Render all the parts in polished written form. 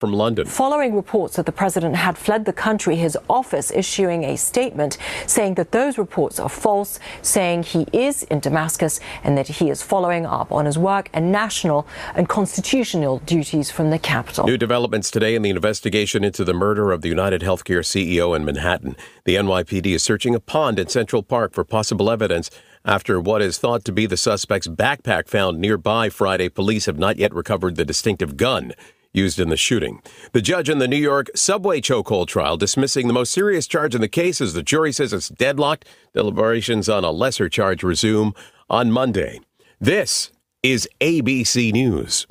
from London. Following reports that the president had fled the country, his office issuing a statement saying that those reports are false, saying he is in Damascus and that he is following up on his work and national and constitutional duties from the capital. New developments today in the investigation into the murder of the United Healthcare CEO in Manhattan. The NYPD is searching a pond in Central Park for possible evidence after what is thought to be the suspect's backpack found nearby Friday. Police have not yet recovered the distinctive gun used in the shooting. The judge in the New York subway chokehold trial dismissing the most serious charge in the case as the jury says it's deadlocked. Deliberations on a lesser charge resume on Monday. This is ABC News.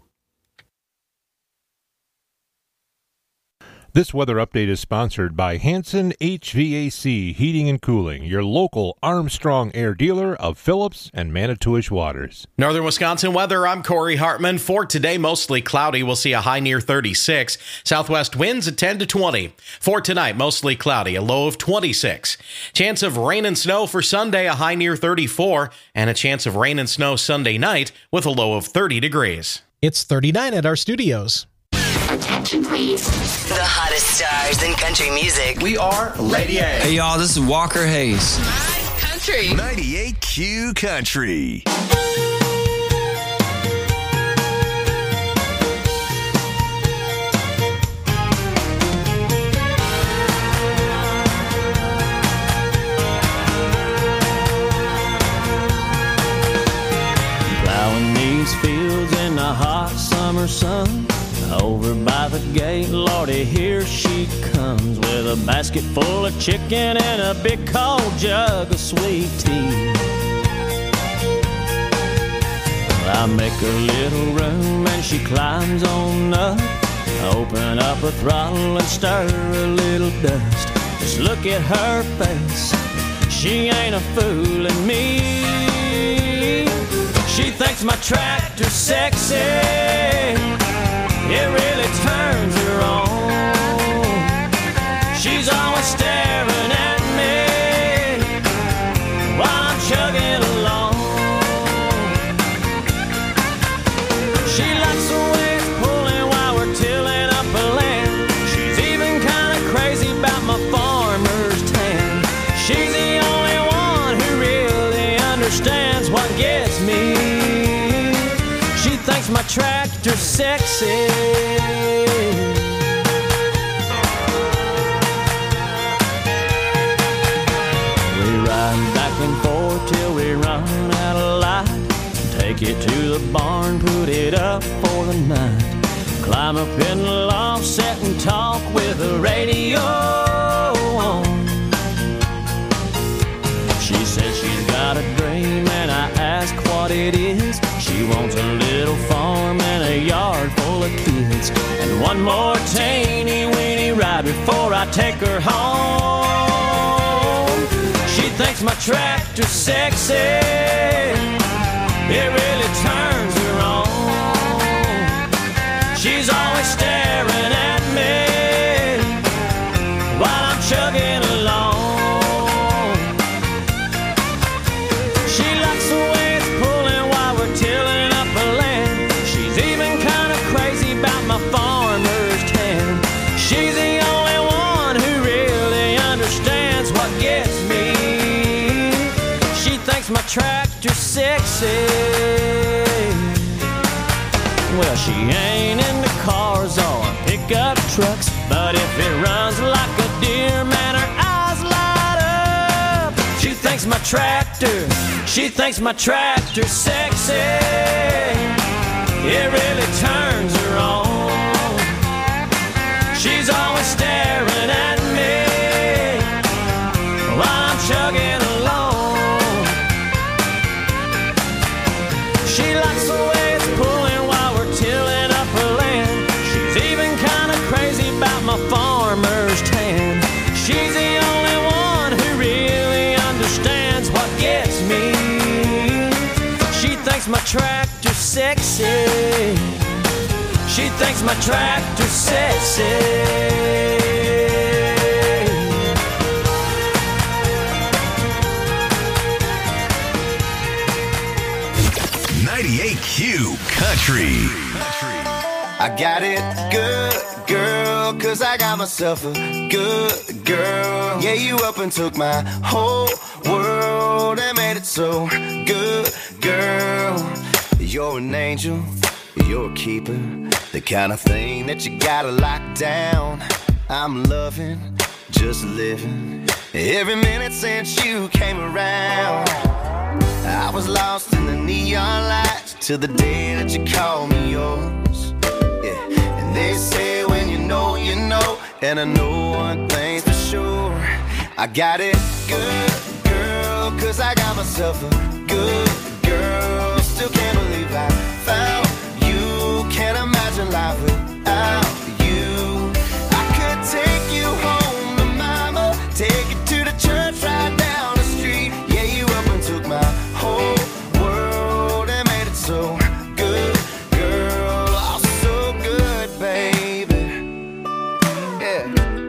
This weather update is sponsored by Hanson HVAC Heating and Cooling, your local Armstrong Air dealer of Phillips and Manitowish Waters. Northern Wisconsin weather, I'm Corey Hartman. For today, mostly cloudy. We'll see a high near 36. Southwest winds at 10 to 20. For tonight, mostly cloudy, a low of 26. Chance of rain and snow for Sunday, a high near 34. And a chance of rain and snow Sunday night with a low of 30 degrees. It's 39 at our studios. Attention, please. The hottest stars in country music. We are Lady A. Hey, y'all, this is Walker Hayes. Country. 98Q Country. Plowing these fields in the hot summer sun. Over by the gate, Lordy, here she comes with a basket full of chicken and a big cold jug of sweet tea. I make a little room and she climbs on up. Open up a throttle and stir a little dust. Just look at her face, she ain't a fooling me. She thinks my tractor's sexy. It really turns her on. She's always staring at me while I'm chugging along. She likes the way it's pulling while we're tilling up a land. She's even kind of crazy about my farmer's tan. She's the only one who really understands what gets me. She thinks my tractor's sexy. We ride back and forth till we run out of light. Take it to the barn, put it up for the night. Climb up in the loft, sit and talk with the radio on. She says she's got a dream and I ask what it is. She wants a little farm and a yard full of kids, and one more teeny weeny ride before I take her home. She thinks my tractor's sexy. It really turns her on. She's always staring at me while I'm chugging along. She likes the way it's pulling while we're tilling up a land. She's even kind of crazy about my farmer's tan. She's the only one who really understands what gets me. She thinks my tractor's sexy. Well, she ain't into cars or pickup trucks, but if it runs like a deer, man, her eyes light up. She thinks my tractor's sexy. It really turns her on. She's always staring at me while I'm chugging along. She likes the way it's pulling while we're tilling up her land. She's even kind of crazy about my farmer's tan. She's the only one who really understands what gets me. She thinks my tractor's sexy. She thinks my tractor's sexy. 98Q Country. I got it good, girl. 'cause I got myself a good girl. Yeah, you up and took my whole world and made it so good, girl. You're an angel, you're a keeper, the kind of thing that you gotta lock down. I'm loving, just living, every minute since you came around. I was lost in the neon lights till the day that you called me yours. Yeah, and they say when you know, you know, and I know one thing's for sure. I got it good, girl, 'cause I got myself a good girl. Still can't believe I found you. Can't imagine life without you. I could take you home to mama, take you to the church right down the street. Yeah, you up and took my whole world and made it so good, girl. Oh, so good, baby. Yeah.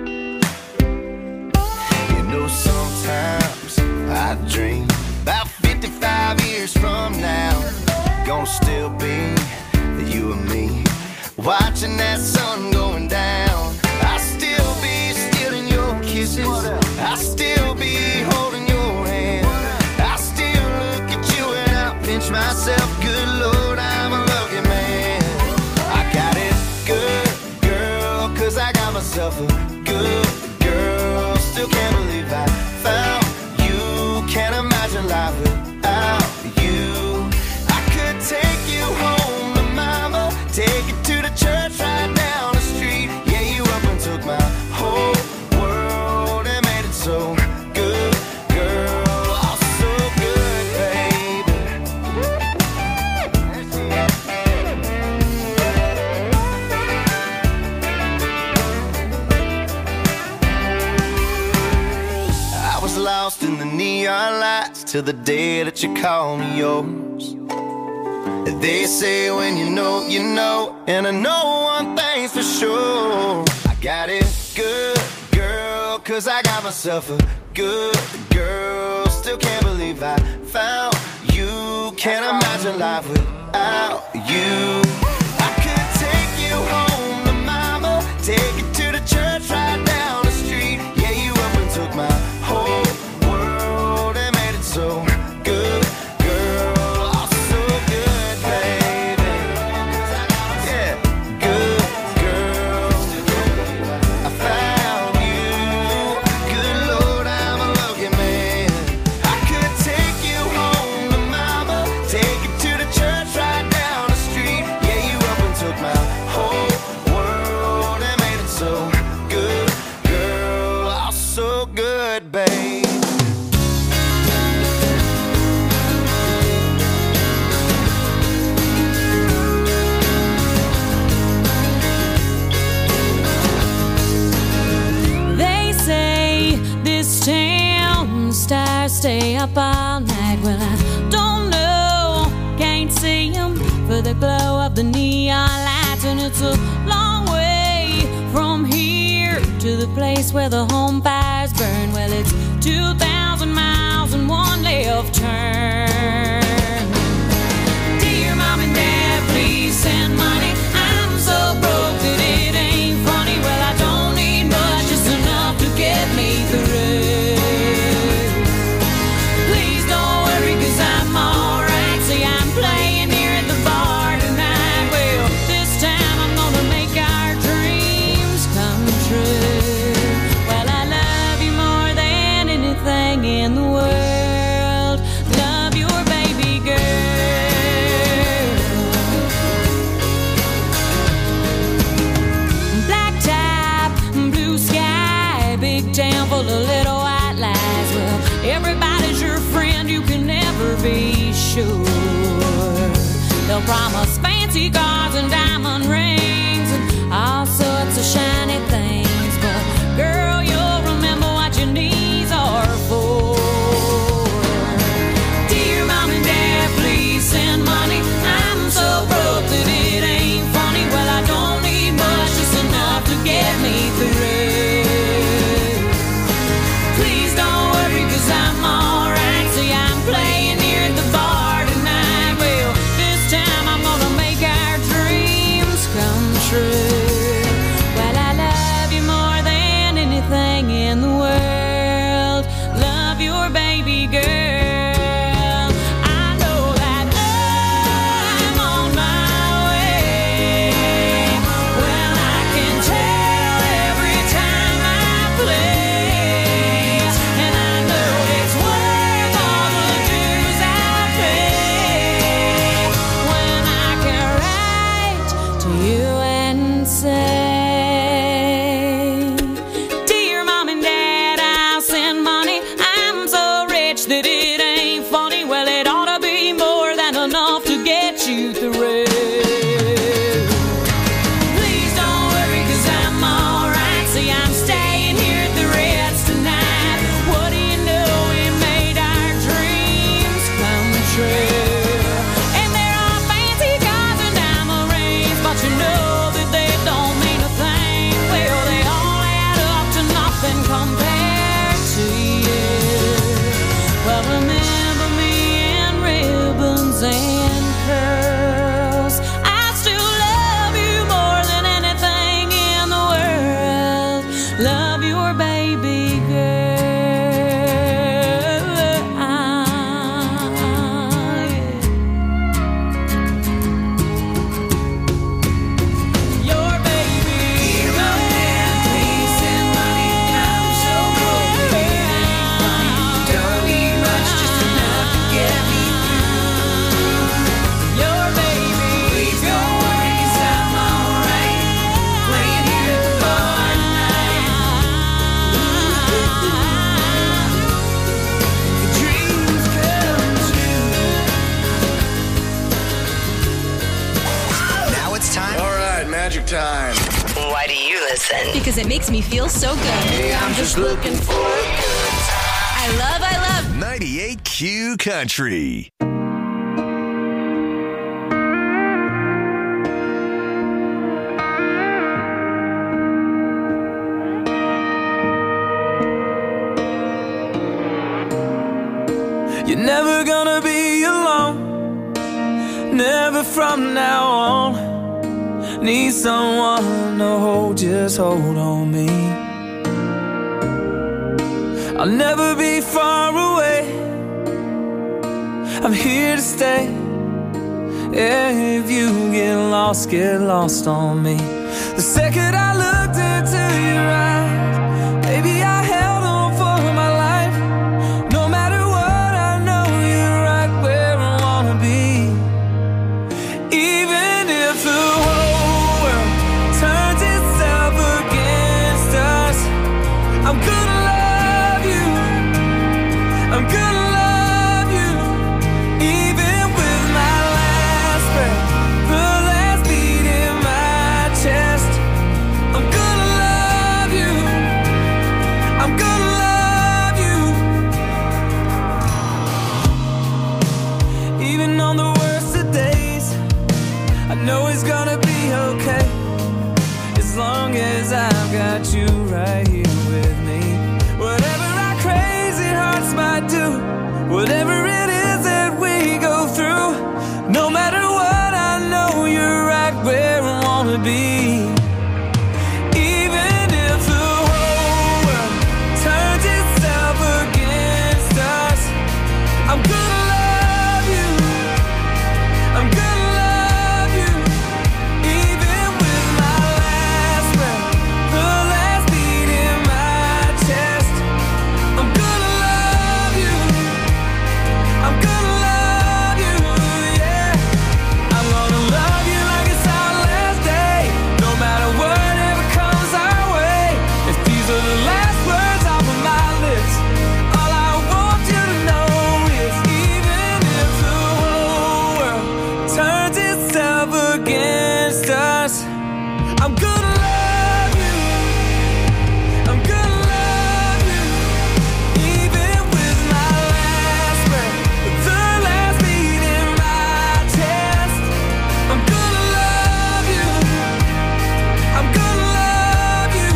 You know, sometimes I dream about 55 years from now, gonna still be you and me, watching that sun going down. I'll still be stealing your kisses, I'll still be holding your hand, I'll still look at you and I'll pinch myself. Good Lord, I'm a lucky man. I got it good, girl, 'cause I got myself a good girl. Still can't believe I found you. Can't imagine life without you. I could take you home to mama, take you to the church right down the street. Yeah, you up and took my whole world and made it so good, girl. Oh, so good, baby. I was lost in the neon lights till the day that you called me yours. They say when you know, you know, and I know one thing's for sure. I got it good, girl, 'cause I got myself a good girl. Still can't believe I found you. Can't imagine life without you. I could take you home to mama, take you to the church right down the street. Yeah, you up and took my whole world and made it so good, girl. Oh, so good, baby. Yeah, good girl. I found you. Good Lord, I'm a lucky man. I could take you home to mama, take you to the church right down the street. Yeah, you up and took my whole world and made it so good, girl. Oh, so good, babe. They say this town stars stay up all night. Well, I don't know, can't see them for the glow of the neon lights. And it's a long way from here to the place where the home fires burn. Well, it's 2,000 miles and one left turn. Dear Mom and Dad, please send money. I'm so broke that it ain't funny. Well, I don't need much, just enough to get me through. Please don't worry, 'cause I'm alright. See, I'm playing here at the bar tonight. Well, this time I'm gonna make our dreams come true. Well, I love you more than anything in the world. Love your baby girl. Black top, blue sky, big town full of little white lies. Well, everybody's your friend, you can never be sure. They'll promise fancy cars and diamond rings and all sorts of shiny things, but girl, you'll remember what your knees are for. Dear Mom and Dad, please send money. I'm so broke that it ain't funny. Well, I don't need much, just enough to get me through. Please don't worry, 'cause I'm alright. See, I'm playing here at the bar tonight. Well, this time I'm gonna make our dreams come true. 10. Because it makes me feel so good. Hey, I'm just looking for a good time. I love 98Q Country. You're never gonna be alone, never from now on. Need someone to hold, just hold on me. I'll never be far away, I'm here to stay. If you get lost on me. The second I looked into your eyes, baby, I held on for my life. No matter what, I know you're right where I wanna be. Even if the whole world turns itself against us, I'm gonna love you, I'm gonna love you. Even with my last breath, the last beat in my chest, I'm gonna love you, I'm gonna love you. Even on the worst of days, I know it's gonna be okay, as long as I've got you right here with me. Whatever our crazy hearts might do, whatever it is that we go through, no matter what, I know you're right where I wanna be. Even if the whole world turns itself against us, I'm gonna love you, I'm gonna love you. Even with my last breath, the last beat in my chest, I'm gonna love you, I'm gonna love you, yeah. I'm gonna love you like it's our last day, no matter whatever comes our way. If these are the last words off of my lips, all I want you to know is, even if the whole world turns itself against us, I'm gonna love you, I'm gonna love you. Even with my last breath, the last beat in my chest, I'm gonna love you, I'm gonna love you.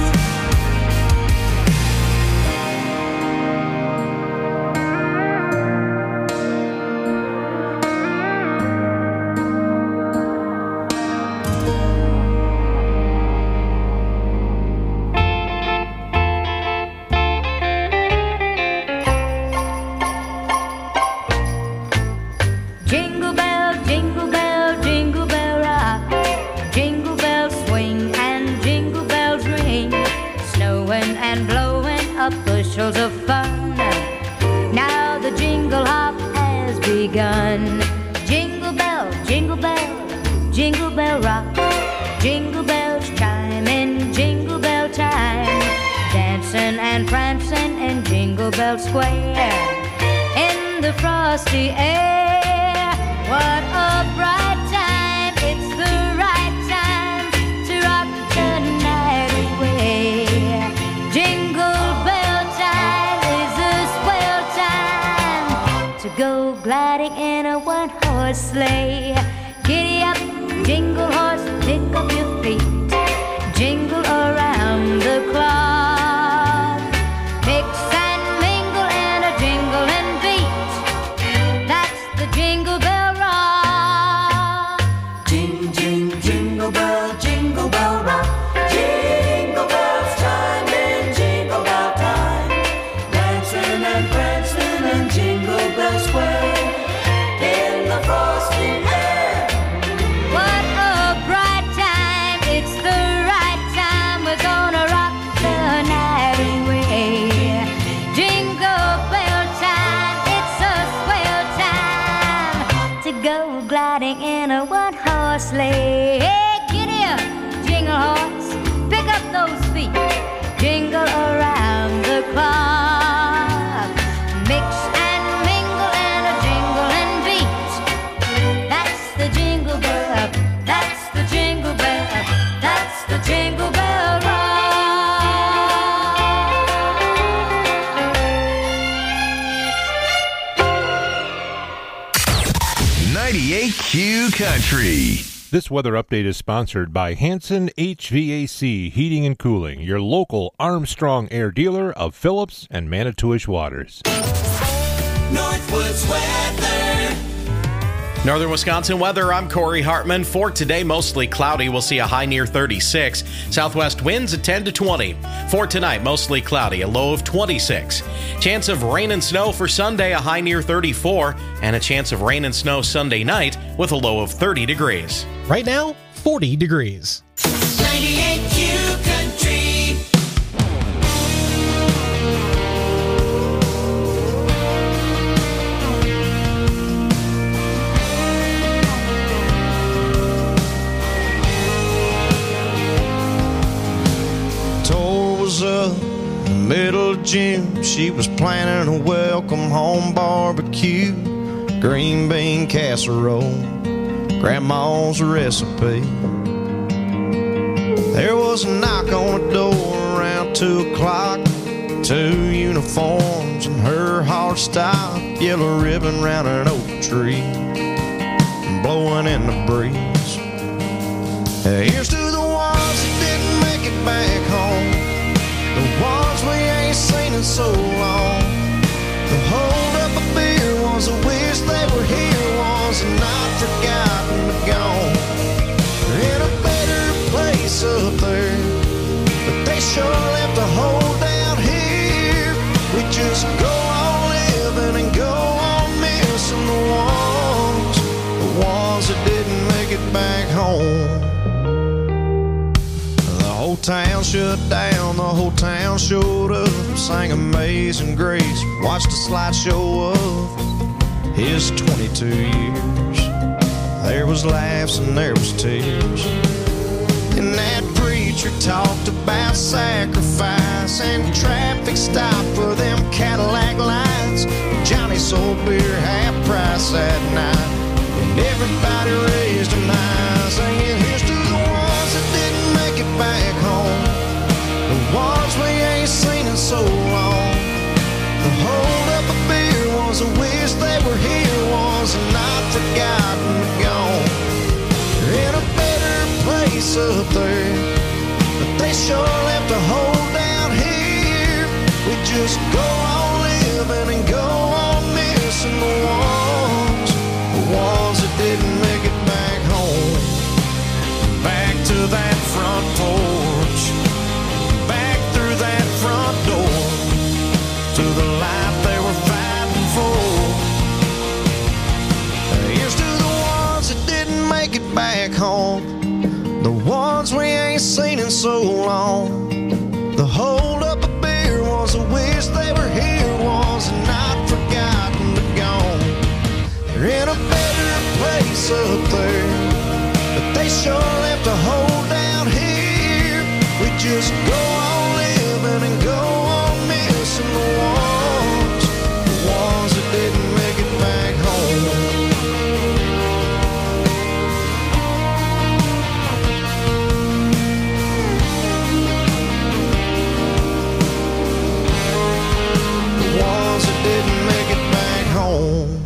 Jingle bell, jingle bell, jingle bell rock. Jingle bells swing and jingle bells ring. Snowing and blowing up bushels of fun. Now the jingle hop has begun. Jingle bell, jingle bell rock. Jingle bells chime in jingle bell time. Dancing and prancing in Jingle Bell Square. In the frosty air. What a bright time, it's the right time to rock the night away. Jingle bell time is a swell time to go gliding in a one-horse sleigh. Giddy up, jingle horse, pick up your feet. Jingle around the clock. Mix and mingle in a jingling beat. That's the Jingle Bell Rock. Jing, jing, jingle bell rock. Jingle bells chime in jingle bell time. Dancing and prancing in Jingle Bell Square. In the frosty air. What a bright time, it's Country. This weather update is sponsored by Hanson HVAC Heating and Cooling, your local Armstrong Air dealer of Phillips and Manitowish Waters. Northwoods weather. Northern Wisconsin weather, I'm Corey Hartman. For today, mostly cloudy. We'll see a high near 36. Southwest winds at 10 to 20. For tonight, mostly cloudy, a low of 26. Chance of rain and snow for Sunday, a high near 34. And a chance of rain and snow Sunday night with a low of 30 degrees. Right now, 40 degrees. 98 Q Country. Was up in the middle of June. She was planning a welcome home barbecue, green bean casserole, grandma's recipe. There was a knock on the door around 2 o'clock. 2 uniforms and her heart stopped, yellow ribbon round an oak tree, blowing in the breeze. Here's to the ones that didn't make it back home, the ones we ain't seen in so long. The hold up a beer ones that wish they were here, ones that not forgotten but gone. They're in a better place up there, but they sure left a hole down here. We just go on living and go on missing the ones that didn't make it back home. The whole town shut down, the whole town showed up, sang Amazing Grace, watched a slideshow of his 22 years. There was laughs and there was tears, and that preacher talked about sacrifice and traffic stop for them Cadillac lights. Johnny sold beer half price that night, and everybody raised an eye, singing here's to the ones that didn't make it back home, the ones we ain't seen in so long. The hold up a beer ones that wish they were here, ones that not forgotten but gone. They're in a better place up there, but they sure left a hole down here. We just go on living and go on missing the ones that didn't make it back home. Back to that front porch, back through that front door, to the life they were fighting for. Here's to the ones that didn't make it back home, the ones we ain't seen in so long. The hold up a beer ones that wish they were here, ones that not forgotten but gone. They're in a better place up there, but they sure left a hole down here. We just go on living and go on missing the ones that didn't make it back home. The ones that didn't make it back home.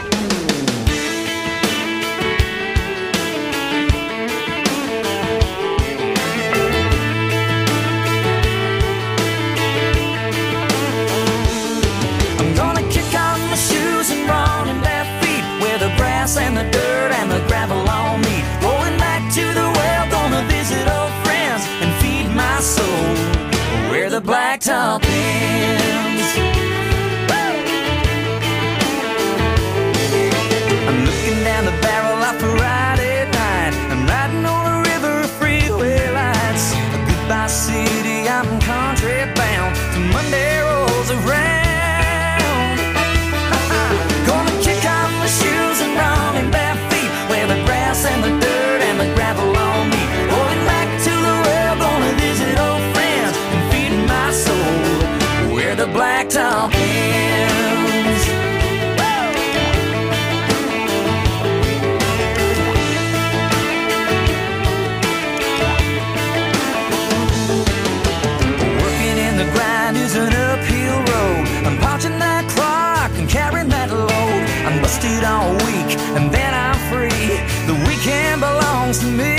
And the dirt and the gravel on me, going back to the well, gonna visit old friends and feed my soul where the blacktop ends. I'm looking down the barrel of Friday night, I'm riding on the river freeway lights. Goodbye city, I'm country bound till Monday rolls around. Shoes and running bare feet, where the grass and the dirt and the gravel on me. Going back to the well, gonna visit old friends and feed my soul where the blacktop ends. Working in the grind is an uphill road. I'm belongs to me.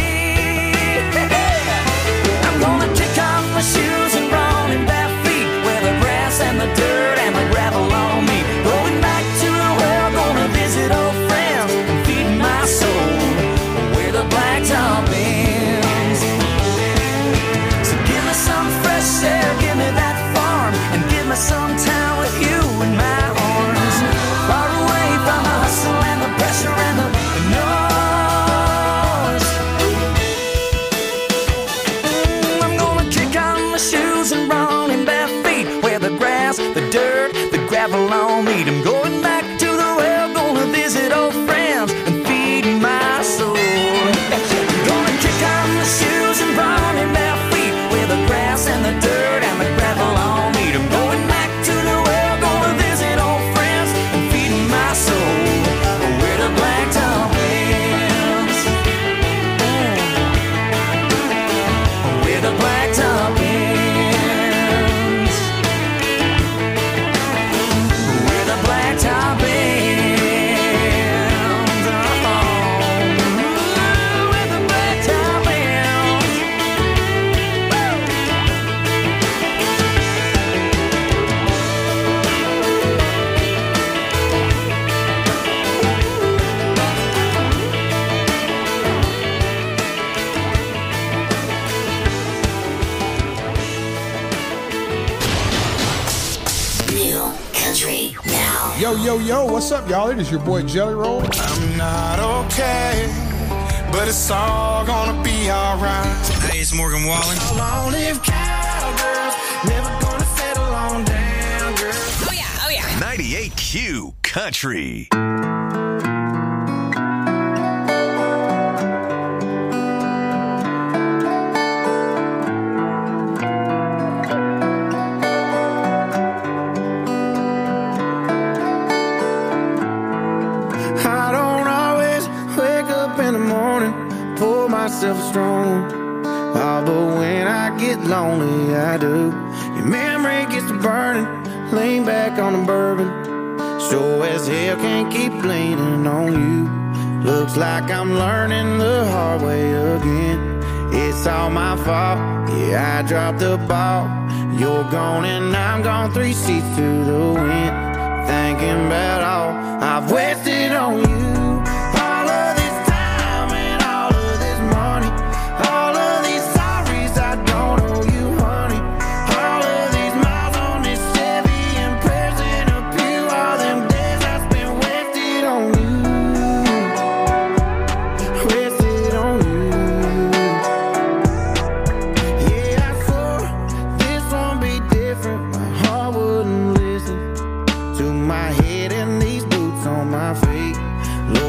I'm gonna kick off my shoes and run in bare feet where the grass and the dirt and the gravel on me. Going back to the well, gonna visit old friends and feed my soul where the blacktop ends. So give me some fresh air, give me that farm, and give me some time with you in my arms. Far away from the hustle and the pressure and the noise. I'm gonna kick on my shoes and run in bare feet where the grass, the dirt, the gravel all meet. I'm going back to the well, gonna visit old friends and feed my soul. I'm gonna kick on my shoes and run in bare feet where the grass and the dirt and the gravel all meet. I'm going back to the well, gonna visit old friends and feed my soul where the blacktop ends. Where the blacktop ends. Where the blacktop ends. Oh, where the blacktop ends. New country now. Yo, yo, yo, what's up, y'all? It is your boy Jelly Roll. I'm not okay, but it's all gonna be alright. Hey, it's Morgan Wallen. Long-lived cowgirls, never gonna settle on down, girl. Oh yeah, oh yeah. 98Q Country. I don't always wake up in the morning, pour myself a strong. Oh, but when I get lonely, I do. Your memory gets to burning, lean back on the bourbon. Sure as hell can't keep leaning on you. Looks like I'm learning the hard way again. It's all my fault, yeah, I dropped the ball. You're gone and I'm gone, 3 seats to the wind. Thinking about all I've wasted on you. All of this time and all of this money. All of these sorries I don't owe you, honey. All of these miles on this Chevy and prayers in a pew. All them days I spent wasted on you. Wasted on you. Yeah, I swore this won't be different. My heart wouldn't listen to my head and these boots on my feet.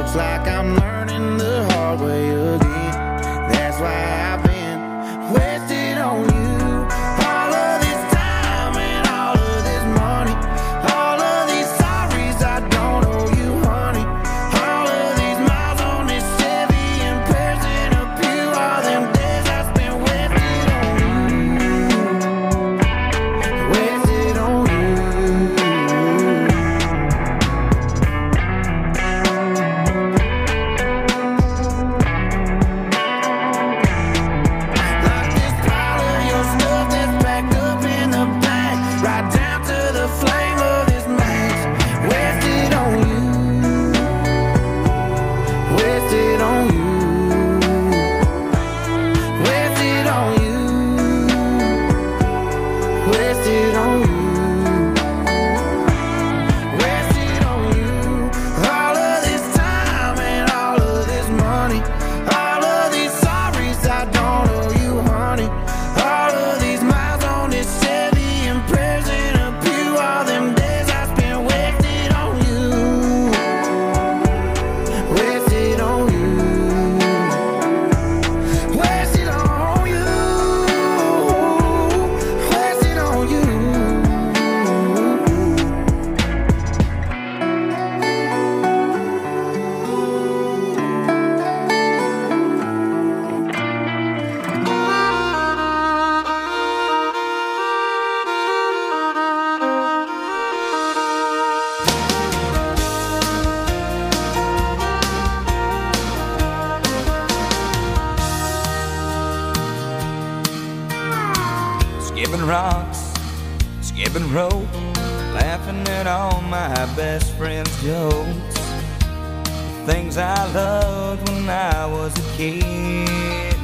skipping rocks, skipping rope, laughing at all my best friends' jokes. Things I loved when I was a kid.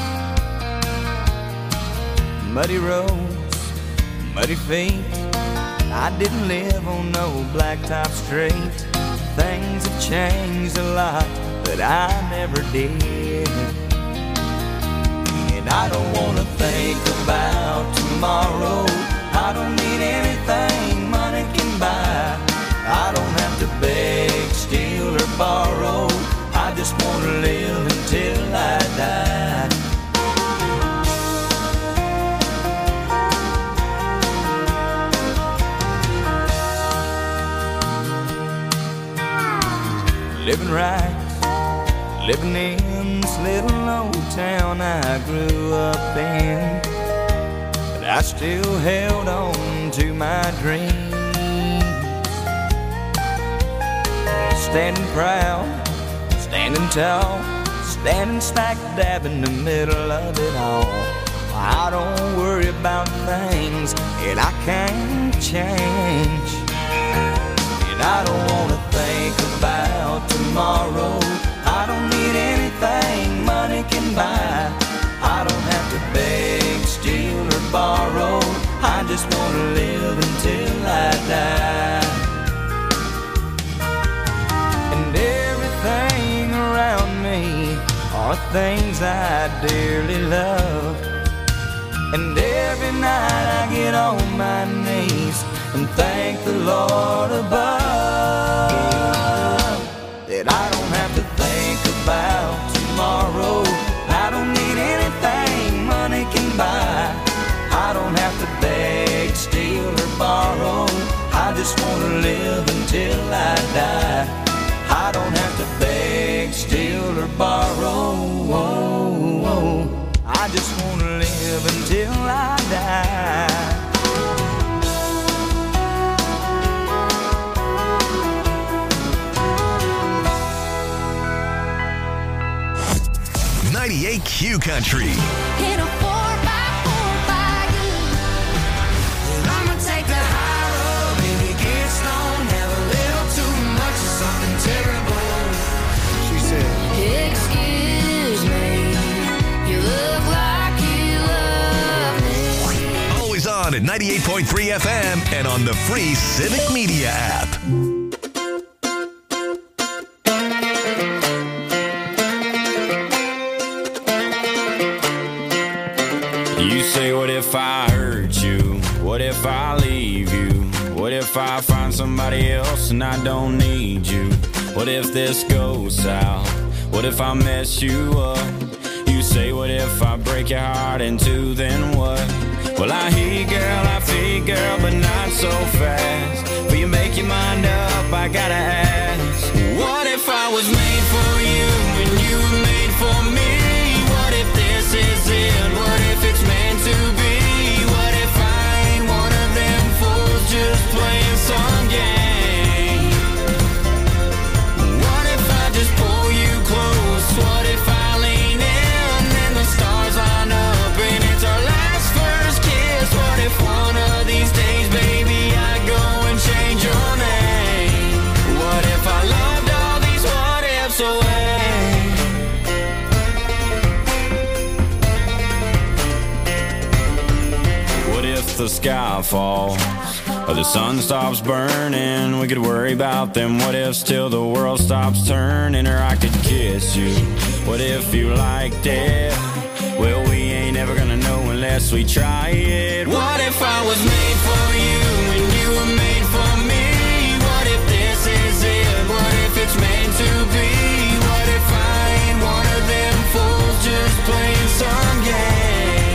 Muddy roads, muddy feet. I didn't live on no blacktop street. Things have changed a lot, but I never did. And I don't wanna think about tomorrow. I don't need anything money can buy. I don't have to beg, steal, or borrow. I just wanna live until I die. Living right, living in this little old town I grew up in. But I still held on to my dreams. Standing proud, standing tall, standing smack dab in the middle of it all. I don't worry about things that I can't change. And I don't wanna think about tomorrow. I don't need anything money can buy. I don't have to beg, steal, or borrow. I just wanna live until I die. And everything around me are things I dearly love. And every night I get on my knees and thank the Lord above that I don't have to think about tomorrow. I don't need anything money can buy. I don't have to beg, steal, or borrow. I just wanna live until I die. I don't have to beg, steal, or borrow. I just wanna live until I die. 98 Q Country. In a 4x4 wagon. I'ma take the high road, baby, get stoned, have a little too much of something terrible. She said, excuse me, you look like you love me. Always on at 98.3 FM and on the free Civic Media app. You say, what if I hurt you? What if I leave you? What if I find somebody else and I don't need you? What if this goes south? What if I mess you up? You say, what if I break your heart in two, then what? Well, I hear you, girl, I feel you, girl, but not so fast. Will you make your mind up? I gotta ask. What if I was made for you and you were made for me? What if this is it? What if it's meant to be? What if I ain't one of them fools just playing some game? What if I just pull you close? What if I lean in and the stars line up and it's our last first kiss? What if one of these days, baby, I go and change your name? What if I loved all these what ifs away? The sky falls or the sun stops burning, we could worry about them what ifs till the world stops turning. Or I could kiss you, what if you liked it? Well, we ain't ever gonna know unless we try it. What if I was made for you and you were made for me? What if this is it? What if it's meant to be? What if I ain't one of them fools just playing some game?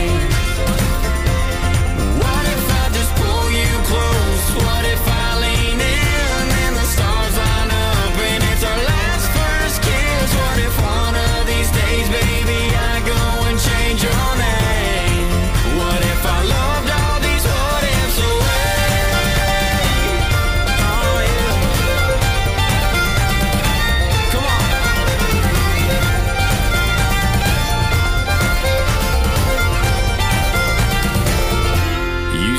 What if I lean in and the stars line up and it's our last first kiss? What if one of these days, baby, I go and change your name? What if I loved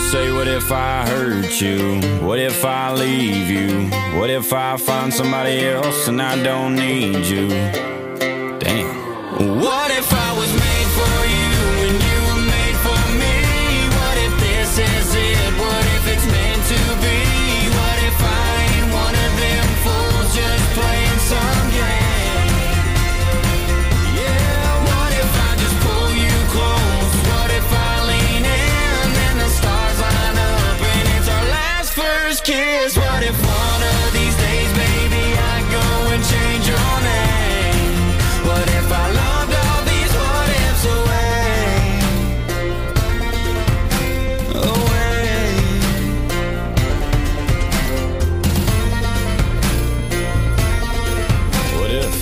say, what if I hurt you? What if I leave you? What if I find somebody else and I don't need you? Damn. What if I was made for you and you were made for me? What if this is it? What if it's meant to be? What if I ain't one of them fools just playing some game? Yeah, what if I just pull you close? What if I lean in and the stars line up and it's our last first kiss? What if one of these days, baby, I go and change your name? What if I loved all these what ifs away? What if?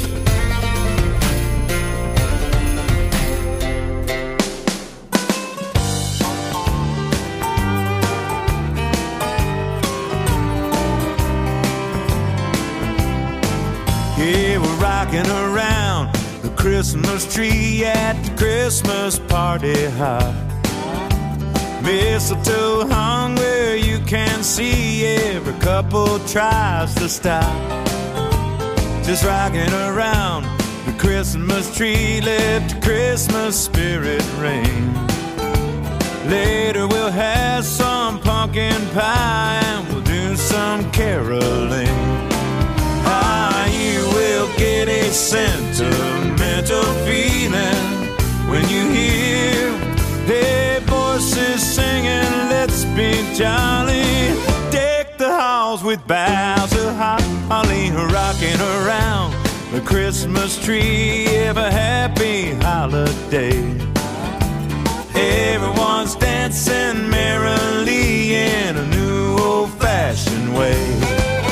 Yeah, we're rocking around the Christmas tree at the Christmas party hop. Mistletoe hung where you can see every couple tries to stop. Just rocking around the Christmas tree, let the Christmas spirit ring. Later we'll have some pumpkin pie and we'll do some caroling. You will get a sentimental feeling when you hear their voices singing, let's be jolly. Deck the halls with boughs of holly, rocking around the Christmas tree. Have a happy holiday. Everyone's dancing merrily in a new old-fashioned way.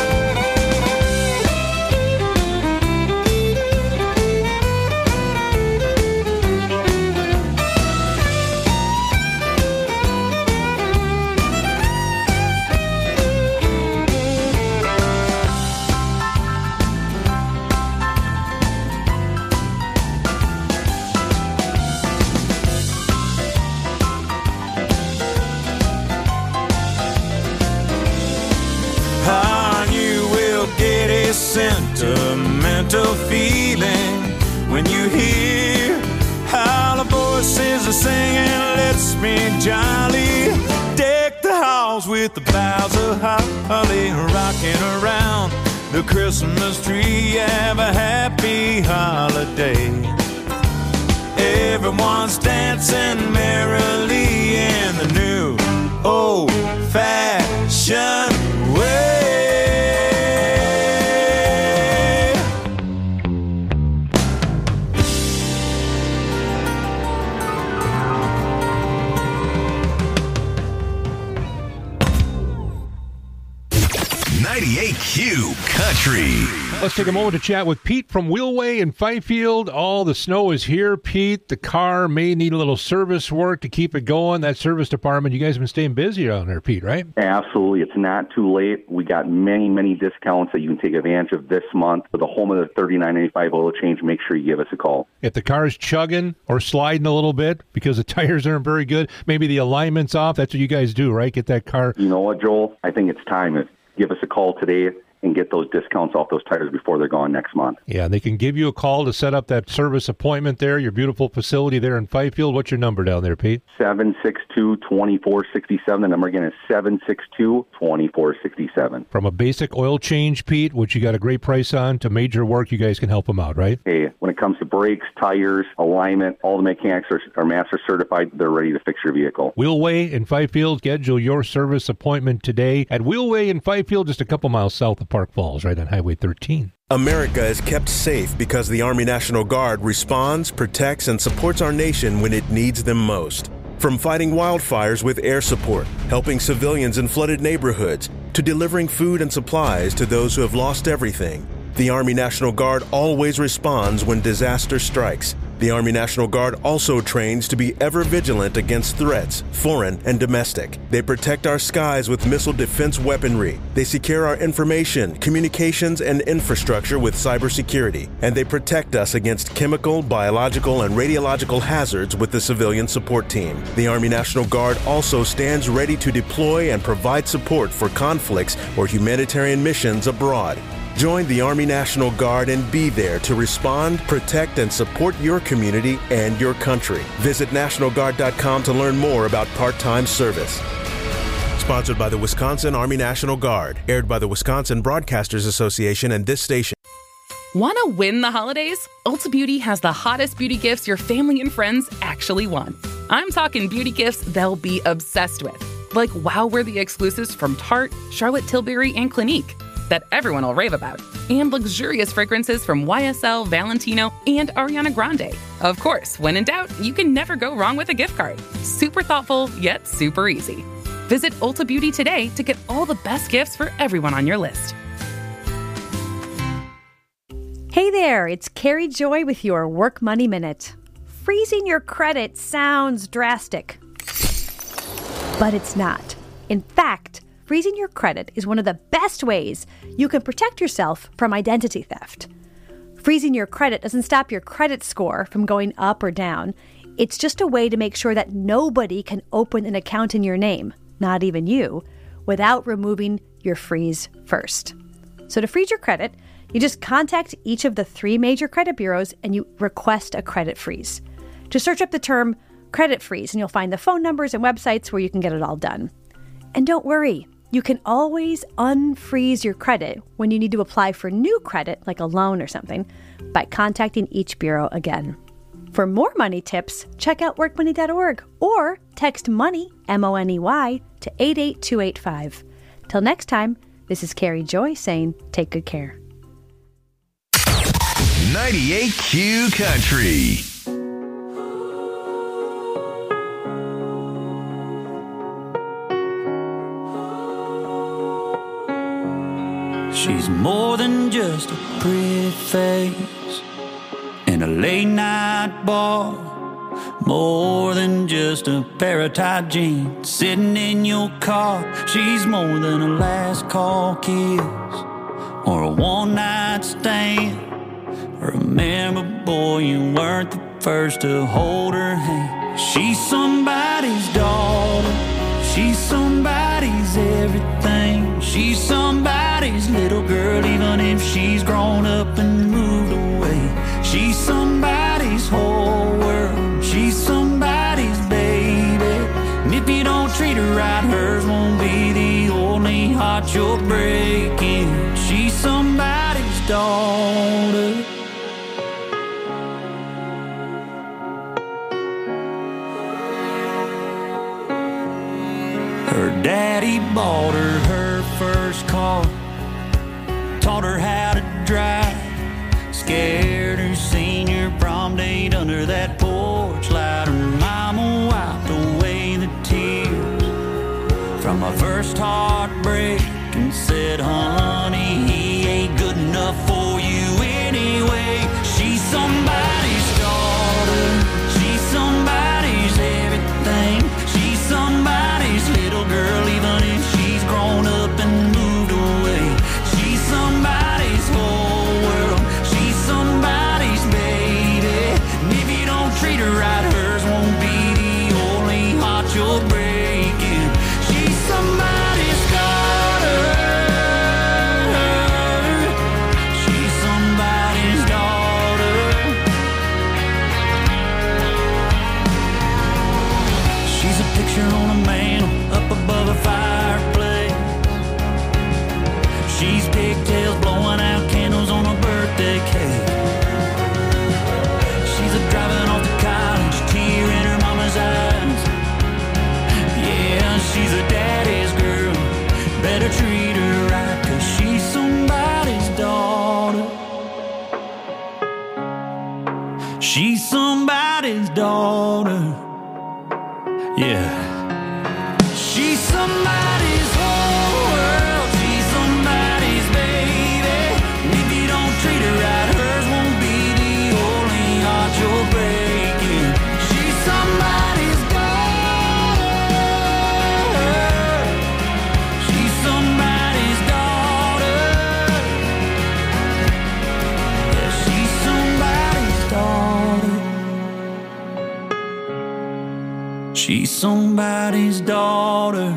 Sentimental feeling when you hear how the voices are singing, let's be jolly. Deck the halls with the boughs of holly, rocking around the Christmas tree. Have a happy holiday. Everyone's dancing merrily in the new old-fashioned way. 98Q Country. Let's take a moment to chat with Pete from Wheelway in Fifield. All the snow is here, Pete. The car may need a little service work to keep it going. That service department, you guys have been staying busy down there, Pete, right? Absolutely. It's not too late. We got many, many discounts that you can take advantage of this month. For the home of the $39.95 oil change, make sure you give us a call. If the car's chugging or sliding a little bit because the tires aren't very good, maybe the alignment's off, that's what you guys do, right? Get that car. You know what, Joel? I think it's time. Give us a call today and get those discounts off those tires before they're gone next month. Yeah, they can give you a call to set up that service appointment there, your beautiful facility there in Fifield. What's your number down there, Pete? 762-2467. The number again is 762-2467. From a basic oil change, Pete, which you got a great price on, to major work, you guys can help them out, right? Hey, when it comes to brakes, tires, alignment, all the mechanics are master certified. They're ready to fix your vehicle. Wheelway in Fifield. Schedule your service appointment today at Wheelway in Fifield, just a couple miles south of Park Falls, right on Highway 13. America is kept safe because the Army National Guard responds, protects, and supports our nation when it needs them most. From fighting wildfires with air support, helping civilians in flooded neighborhoods, to delivering food and supplies to those who have lost everything, the Army National Guard always responds when disaster strikes, The Army National Guard also trains to be ever vigilant against threats, foreign and domestic. They protect our skies with missile defense weaponry. They secure our information, communications, and infrastructure with cybersecurity. And they protect us against chemical, biological, and radiological hazards with the civilian support team. The Army National Guard also stands ready to deploy and provide support for conflicts or humanitarian missions abroad. Join the Army National Guard and be there to respond, protect, and support your community and your country. Visit NationalGuard.com to learn more about part-time service. Sponsored by the Wisconsin Army National Guard. Aired by the Wisconsin Broadcasters Association and this station. Want to win the holidays? Ulta Beauty has the hottest beauty gifts your family and friends actually want. I'm talking beauty gifts they'll be obsessed with. Like wow-worthy exclusives from Tarte, Charlotte Tilbury, and Clinique that everyone will rave about, and luxurious fragrances from YSL, Valentino, and Ariana Grande. Of course, when in doubt, you can never go wrong with a gift card. Super thoughtful, yet super easy. Visit Ulta Beauty today to get all the best gifts for everyone on your list. Hey there, it's Carrie Joy with your Work Money Minute. Freezing your credit sounds drastic, but it's not. In fact, freezing your credit is one of the best ways you can protect yourself from identity theft. Freezing your credit doesn't stop your credit score from going up or down. It's just a way to make sure that nobody can open an account in your name, not even you, without removing your freeze first. So to freeze your credit, you just contact each of the 3 major credit bureaus and you request a credit freeze. Just search up the term credit freeze and you'll find the phone numbers and websites where you can get it all done. And don't worry, you can always unfreeze your credit when you need to apply for new credit, like a loan or something, by contacting each bureau again. For more money tips, check out workmoney.org or text MONEY, M-O-N-E-Y, to 88285. Till next time, this is Carrie Joy saying take good care. 98Q Country. She's more than just a pretty face in a late night bar, more than just a pair of tight jeans sitting in your car. She's more than a last call kiss or a one night stand. Remember, boy, you weren't the first to hold her hand. She's somebody's daughter, she's somebody's everything. She's somebody's little girl, even if she's grown up and moved away. She's somebody's whole world, she's somebody's baby. And if you don't treat her right, hers won't be the only heart you're breaking. She's somebody's daughter. Her daddy bought her first car, taught her how to drive, scared her senior prom date under that porch light. Her mama wiped away the tears from her first heartbreak and said, honey, he ain't good enough for you anyway. She's somebody's daughter, she's somebody's everything. She's somebody's little girl, even if she's grown up and moved away. She's somebody's whole world, she's somebody's baby. And if you don't treat her right, hers won't be the only heart you're breaking. She's somebody's daughter, she's somebody's daughter. She's a picture on a mantle up above a fireplace. She's pigtails blowing out candles on a birthday cake. She's a driving off to college, tear in her mama's eyes. Yeah, she's a daddy's girl, better treat her right, 'cause she's somebody's daughter. She's somebody's daughter. Yeah. She's somebody's whole world, she's somebody's baby. And if you don't treat her right, hers won't be the only heart you'll break. She's somebody's daughter.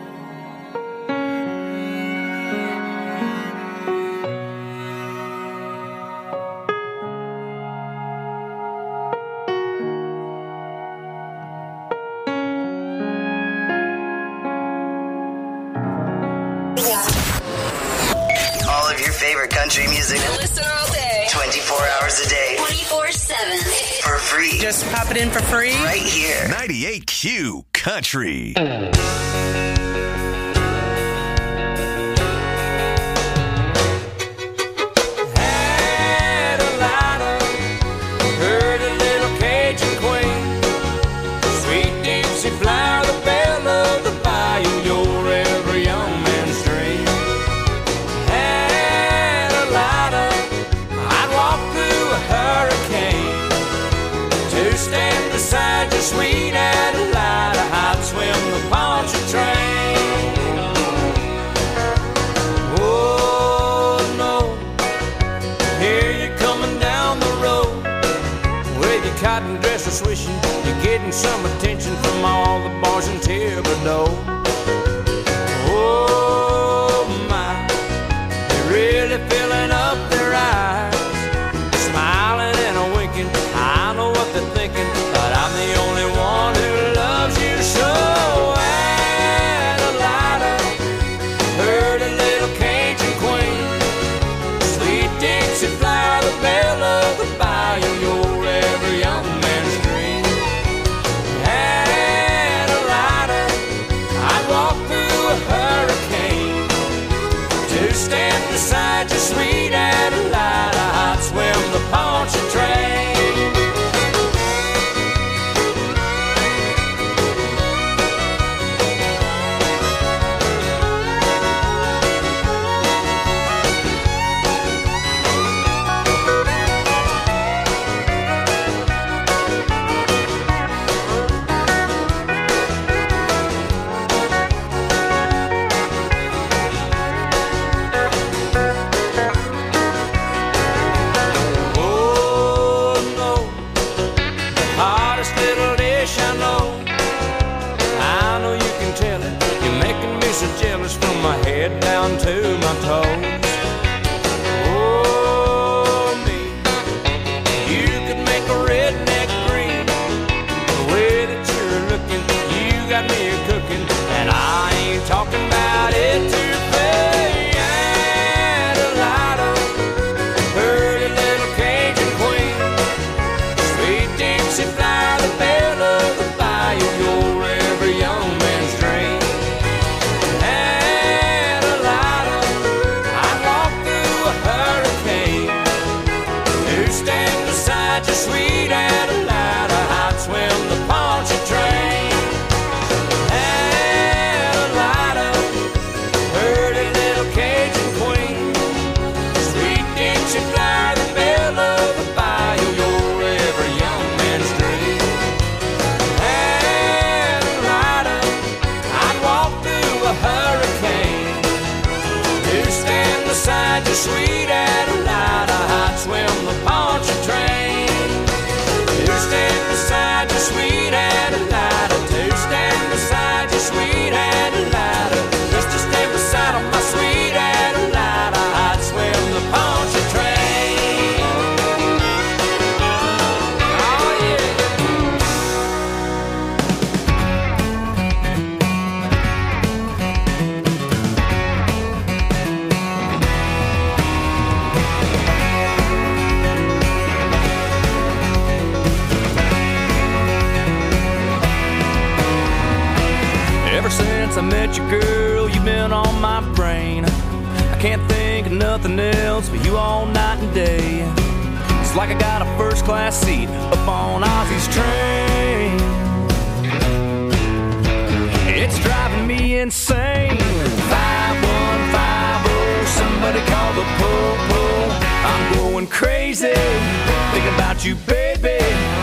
All of your favorite country music. Listen all day. 24 hours a day. 24/7. For free. Just pop it in for free. Right here. 98Q Country. Had a lighter, heard a little Cajun queen. Sweet Dixie flower, the belle of the bayou, your every young man's dream. Had a lighter, I'd walk through a hurricane to stand beside your sweet Adelida. I'd swim the Pontchartrain. Oh no, here you're coming down the road with your cotton dresser swishing. You're getting some attention from all the bars in Thibodeau. Oh my, you're really filling up their eyes, smiling and a winking. I know what they're thinking, but I'm the only one who loves you so. Adelida, heard a little Cajun queen. Sweet Dixie flower, the belle of the bayou, your every young man's dream. Adelida, I'd walk through a hurricane to stand beside your sweet Adelida. I'd swim the Pontchartrain. Oh no, the hottest little dish I know. I know you can tell it. You're making me so jealous from my head down to my toes. Oh me, you could make a redneck green. The way that you're looking, you got me a cooking, and I ain't talking about it too fast. Adelida, heard a little Cajun queen. Sweet Dixie flower, the belle of the bayou, your every young man's dream. Adelida, I'd walk through a hurricane to stand beside your sweet Adelida. I'd swim the Pontchartrain. Adelida, heard a little Cajun queen. Sweet Dixie flower, the belle of the bayou, your every young man's dream. Adelida, I'd walk through a hurricane to stand beside your sweet Adelida. I'd swim the Pontchartrain. To stand beside your sweet Adelida. To stand beside your sweet Adelida. Just to stand beside my sweet Adelida. I'd swim the Pontchartrain. Oh yeah. Ever since I met you, girl, you've been on my brain. I can't think of nothing else but you all night and day. It's like I got a first class seat up on Ozzy's train. It's driving me insane. 5150, somebody call the po-po. I'm going crazy, thinking about you, baby.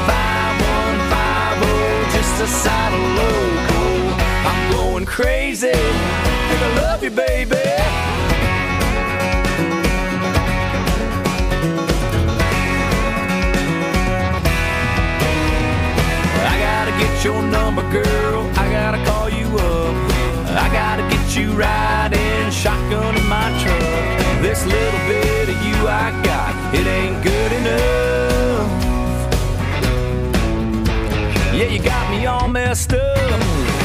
5150, just a side of loco. I'm going crazy, think I love you, baby. I gotta get your number, girl, I gotta call you up. I gotta get you riding shotgun in my truck. This little bit of you I got, it ain't good enough. Yeah, you got me all messed up.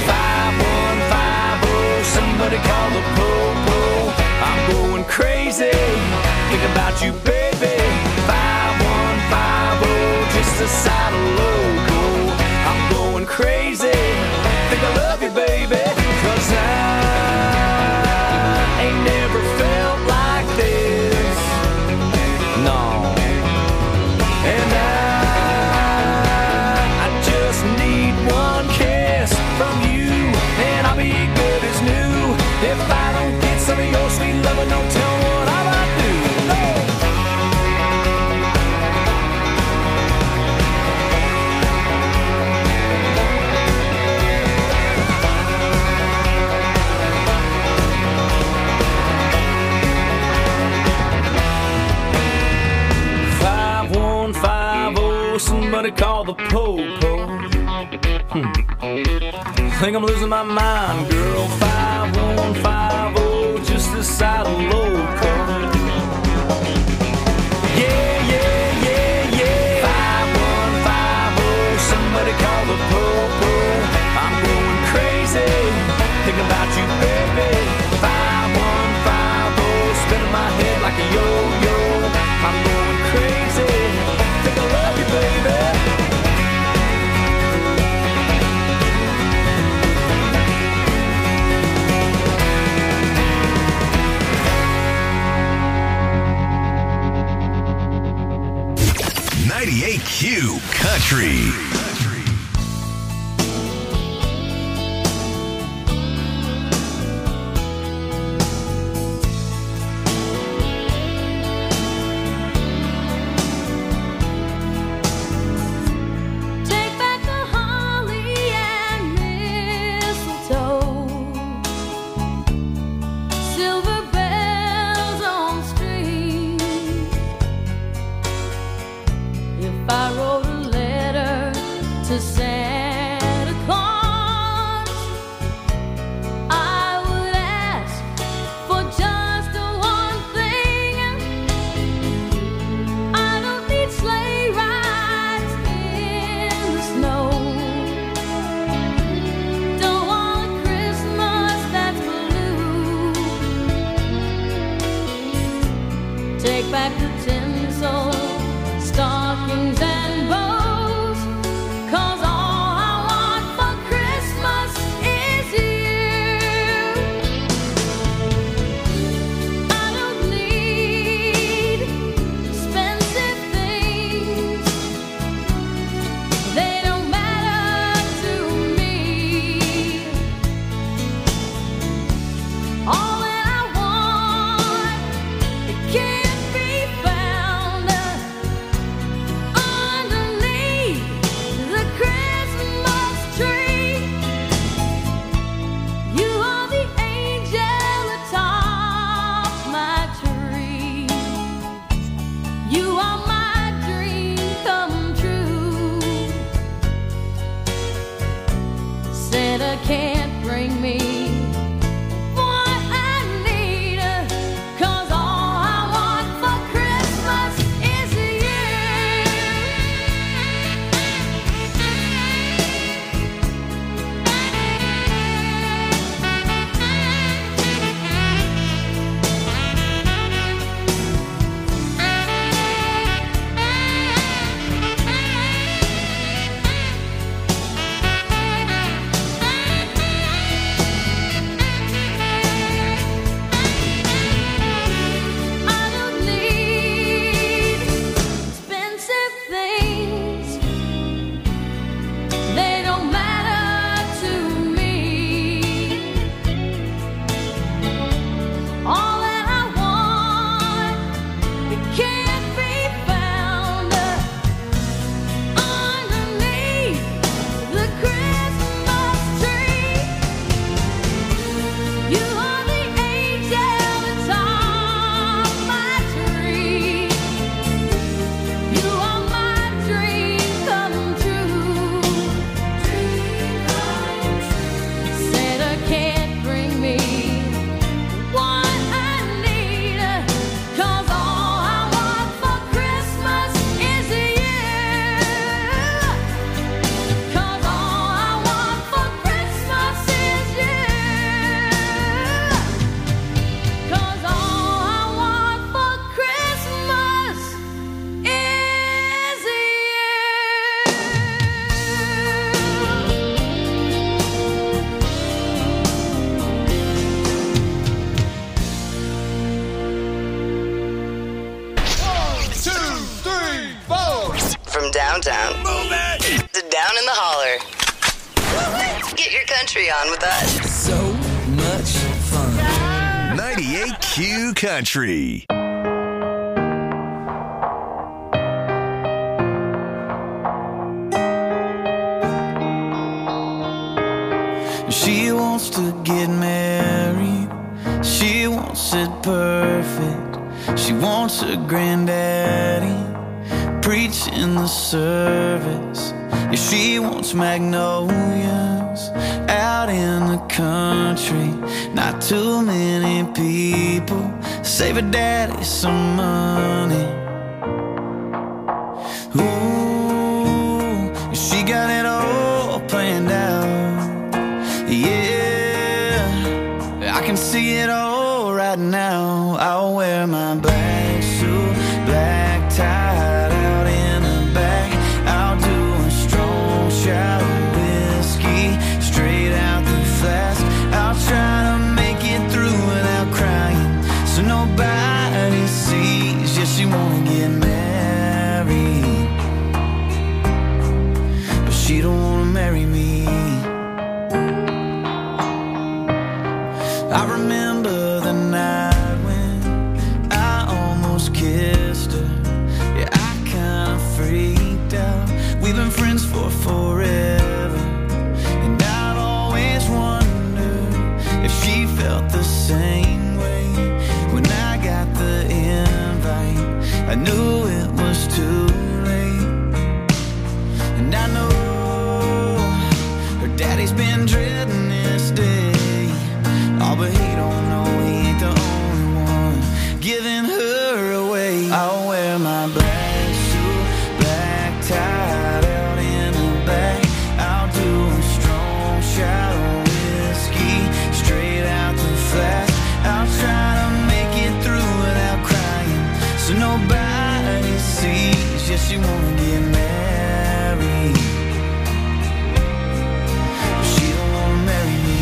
5150, somebody call the po-po. I'm going crazy, think about you, baby. 5150, just a side of loco. I'm going crazy, think I love you, baby. 'Cause I ain't never felt like this, no. And I just need one kiss from you, and I'll be good as new. If I don't get some of your sweet loving, don't tell me what I might do. No. 5150, somebody call the po-po. Think I'm losing my mind, girl. 5150, just a side of loco. Yeah, yeah, yeah, yeah. 5150, somebody call the po-po. I'm going crazy, thinking about you, baby. 5150, spinning my head like a yo-yo. I'm going crazy, think I love you, baby. Q Country. Take back the tinsel, stockings and bows, 'cause all I want for Christmas is you. I don't need expensive things, they don't matter to me. All that I want, it can't be found underneath Get your country on with us. So much fun. 98Q Country. She wants to get married. She wants it perfect. She wants her granddaddy preaching the service. Yeah, she wants magnolias out in the country. Not too many people save her daddy some money. Ooh, she got it all planned out. Yeah, I can see it all right now. I'll wear my black suit, black tie out in the back. I'll do a strong shot of whiskey straight out the flask. I'll try to make it through without crying, so nobody sees. Yeah, she wanna get married, but she don't wanna marry me. I remember the night when I almost kissed her. Yeah, I kinda freaked out. We've been friends for forever, and I'd always wondered if she felt the same way. When I got the invite, I knew it was too late. And I know her daddy's been dreading this day. Oh, but he don't know he ain't the only one giving her away. I'll wear my black suit, black tie out in the back. I'll do a strong shot of whiskey straight out the flask. I'll try to make it through without crying, so nobody sees. Yeah, she wanna get married, but she don't wanna marry me.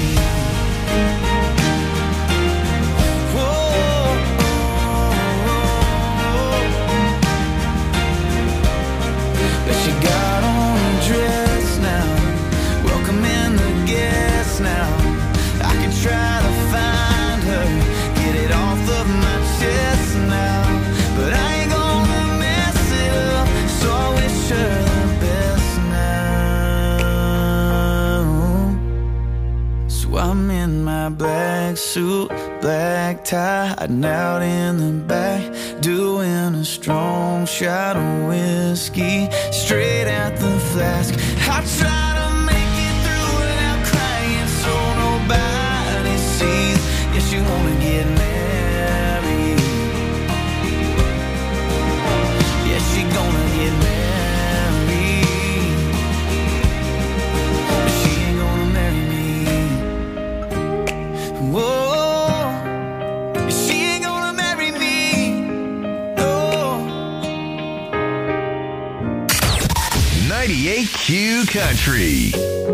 She got on a dress now, welcoming the guests now. I could try to find her, get it off of my chest now, but I ain't gonna mess it up, so I wish her the best now. So I'm in my black suit, black tie, hiding out in the back, doing a strong shot of whiskey straight out the flask. I try to make it through without crying, so nobody sees. Yeah, she wanna get married. Yeah, she gonna get married, but she ain't gonna marry me. Whoa. 98Q Country.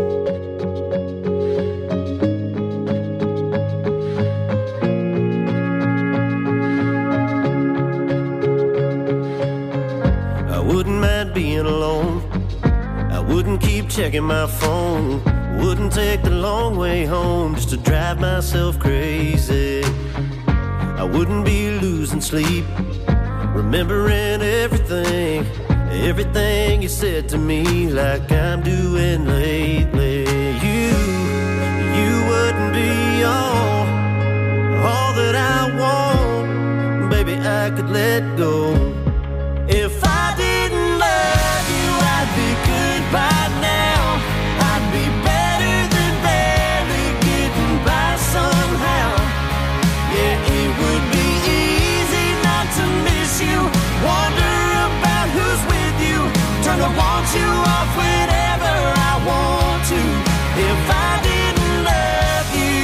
I wouldn't mind being alone. I wouldn't keep checking my phone. Wouldn't take the long way home just to drive myself crazy. I wouldn't be losing sleep, remembering everything you said to me, like I'm doing lately. You wouldn't be all that I want. Baby, I could let go. If I didn't love you, I'd be good by now. I'd be better than barely getting by somehow. Yeah, it would be easy not to miss you, wonder about who's with you, turn to want you off whenever I want to. If I didn't love you,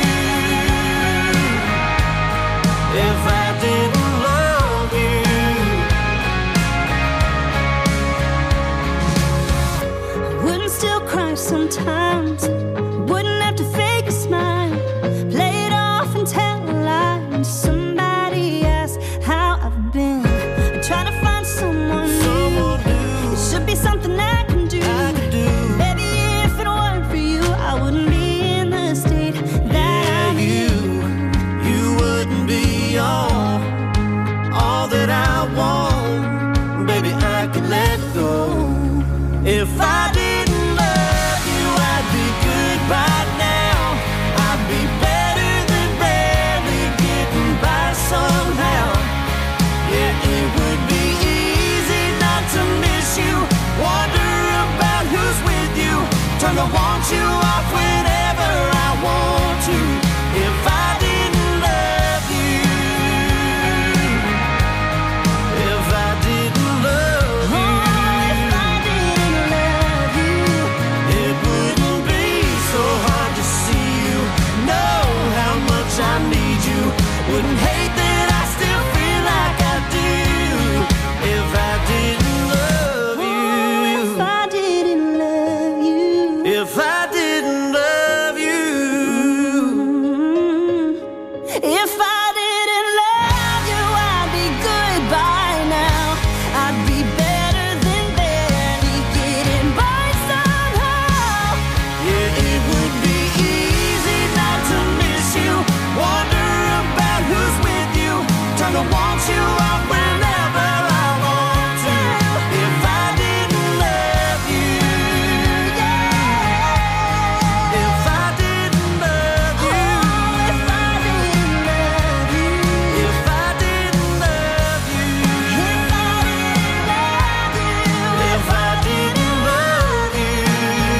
if I didn't love you, wouldn't still cry sometimes, wouldn't have to fake a smile, play it off and tell a lie when somebody asks how I've been. I try to find someone new. It should be something I can do. Baby, if it weren't for you, I wouldn't be If I didn't love you, I'd be good by now. I'd be better than barely getting by somehow. Yeah, it would be easy not to miss you. Wonder about who's with you. Turn to want you off whenever I want to. If I didn't love you, yeah. If I didn't love you, if I didn't love you, if I didn't love you, if I didn't love you, if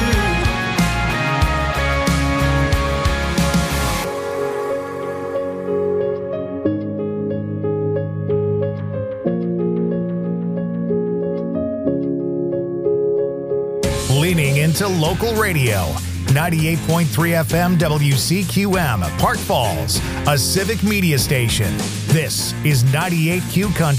Leaning into local radio. 98.3 FM WCQM, Park Falls, a civic media station. This is 98Q Country.